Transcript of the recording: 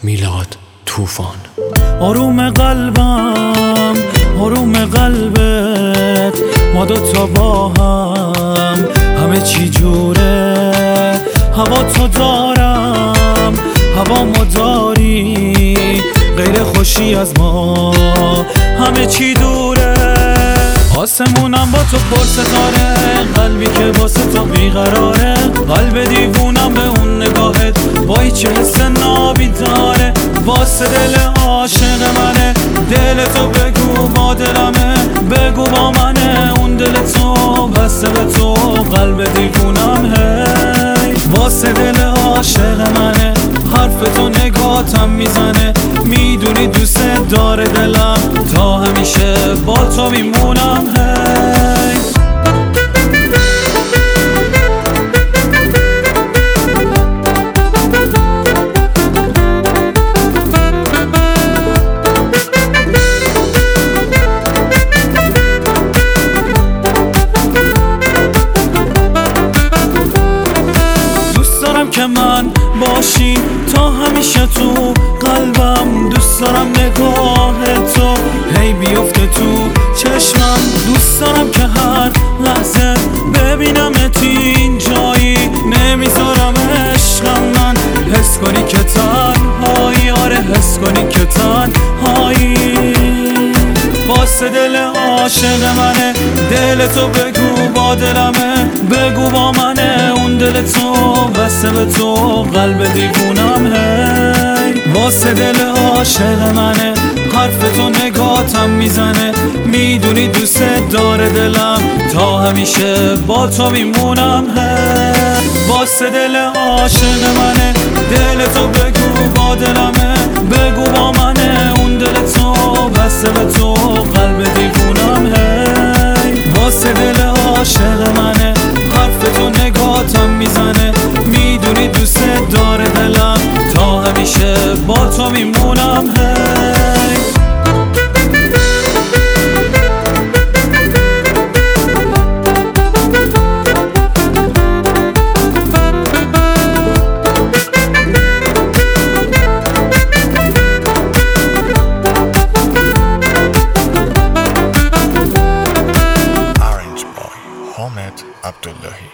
میلاد طوفان. آروم قلبم آروم قلبت، ما دوتا با هم همه چی جوره. هوا تو دارم هوا داری، غیر خوشی از ما همه چی دوره. آسمونم با تو پر ستاره، قلبی که واسه تو بیقراره. قلب دیوونم به اون نگاهت وای چه حس نابی داره. واسه دل عاشق منه، دل تو بگو با دلمه، بگو با منه اون دل تو بسته به تو. قلب دیوونم هی واسه دل عاشق منه، حرف تو نگاتم میزنه. میدونی دوست داره دلم، تا همیشه با تو میمونم هی. که من باشی تا همیشه تو قلبم. دوست دارم نگاه تو هی بیفته تو چشمم. دوست دارم که هر لحظه ببینمت این جایی. نمیذارم عشقم من حس کنی که تنهایی، آره حس کنی که تنهایی. واسه دل عاشق منه، دل تو بگو با دلمه، بگو با منه اون دل تو بسته به تو. قلب دیوونم هی واسه دل عاشق منه، حرف تو نگاتم میزنه. میدونی دوست داره دلم، تا همیشه با تو میمونم هی. واسه دل عاشق منه، دل تو بگو با دلمه، بگو با منه اون دل تو بسته به تو. قلب دیوونم هی واسه دل عاشق منه، حرف تو نگاتم میزنه. میدونی دوست داره دلم، تا همیشه با تو میمونم هی. حامد عبداللهی.